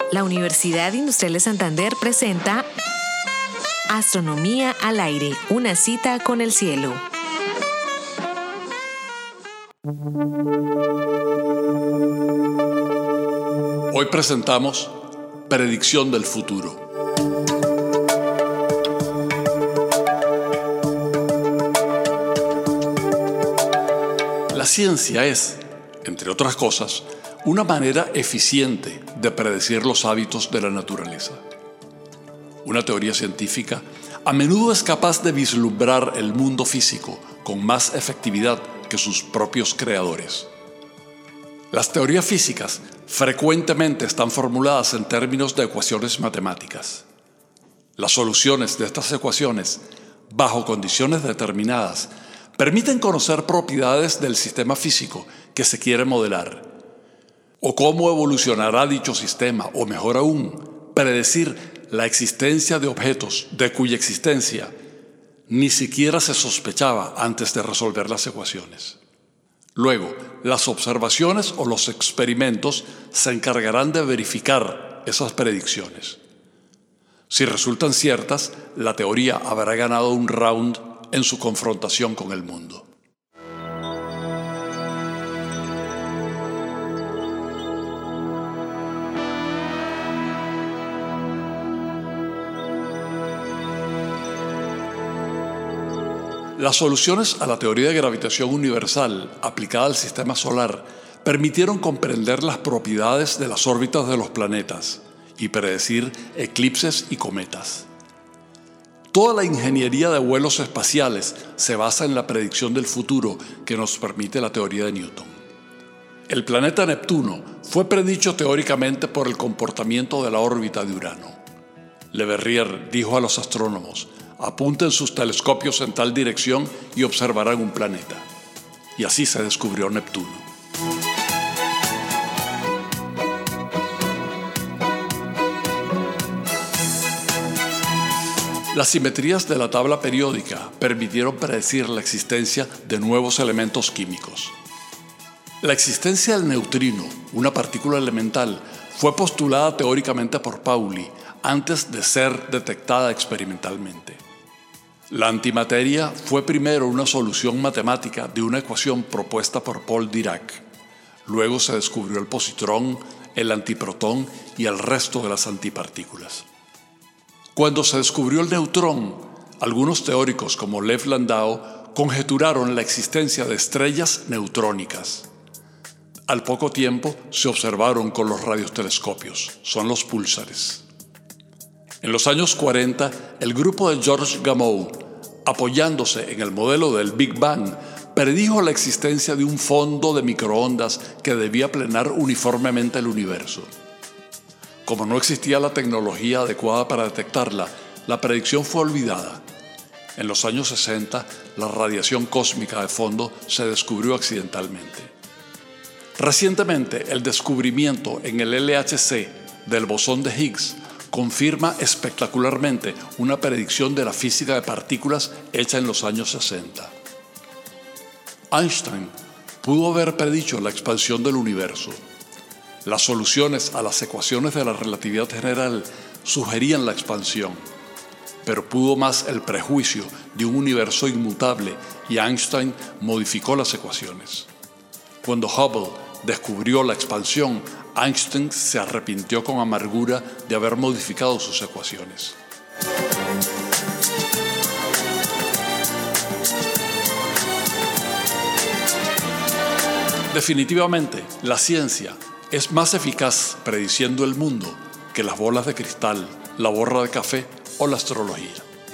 La Universidad Industrial de Santander presenta Astronomía al aire, una cita con el cielo. Hoy presentamos Predicción del futuro. La ciencia es, entre otras cosas, una manera eficiente de predecir los hábitos de la naturaleza. Una teoría científica a menudo es capaz de vislumbrar el mundo físico con más efectividad que sus propios creadores. Las teorías físicas frecuentemente están formuladas en términos de ecuaciones matemáticas. Las soluciones de estas ecuaciones, bajo condiciones determinadas, permiten conocer propiedades del sistema físico que se quiere modelar, o cómo evolucionará dicho sistema, o mejor aún, predecir la existencia de objetos de cuya existencia ni siquiera se sospechaba antes de resolver las ecuaciones. Luego, las observaciones o los experimentos se encargarán de verificar esas predicciones. Si resultan ciertas, la teoría habrá ganado un round en su confrontación con el mundo. Las soluciones a la teoría de gravitación universal aplicada al sistema solar permitieron comprender las propiedades de las órbitas de los planetas y predecir eclipses y cometas. Toda la ingeniería de vuelos espaciales se basa en la predicción del futuro que nos permite la teoría de Newton. El planeta Neptuno fue predicho teóricamente por el comportamiento de la órbita de Urano. Le Verrier dijo a los astrónomos: apunten sus telescopios en tal dirección y observarán un planeta. Y así se descubrió Neptuno. Las simetrías de la tabla periódica permitieron predecir la existencia de nuevos elementos químicos. La existencia del neutrino, una partícula elemental, fue postulada teóricamente por Pauli antes de ser detectada experimentalmente. La antimateria fue primero una solución matemática de una ecuación propuesta por Paul Dirac. Luego se descubrió el positrón, el antiprotón y el resto de las antipartículas. Cuando se descubrió el neutrón, algunos teóricos como Lev Landau conjeturaron la existencia de estrellas neutrónicas. Al poco tiempo se observaron con los radiotelescopios, son los púlsares. En los años 40, el grupo de Georges Gamow, apoyándose en el modelo del Big Bang, predijo la existencia de un fondo de microondas que debía aplanar uniformemente el universo. Como no existía la tecnología adecuada para detectarla, la predicción fue olvidada. En los años 60, la radiación cósmica de fondo se descubrió accidentalmente. Recientemente, el descubrimiento en el LHC del bosón de Higgs confirma espectacularmente una predicción de la física de partículas hecha en los años 60. Einstein pudo haber predicho la expansión del universo. Las soluciones a las ecuaciones de la relatividad general sugerían la expansión, pero pudo más el prejuicio de un universo inmutable y Einstein modificó las ecuaciones. Cuando Hubble descubrió la expansión, Einstein se arrepintió con amargura de haber modificado sus ecuaciones. Definitivamente, la ciencia es más eficaz prediciendo el mundo que las bolas de cristal, la borra de café o la astrología.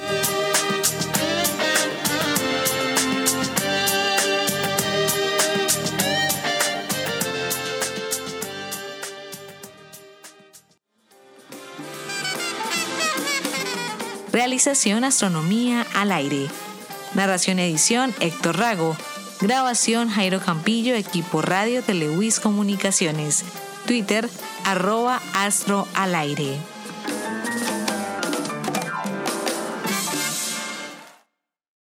Realización Astronomía al aire. Narración edición Héctor Rago. Grabación Jairo Campillo, equipo Radio Telewis Comunicaciones. Twitter @astroalaire.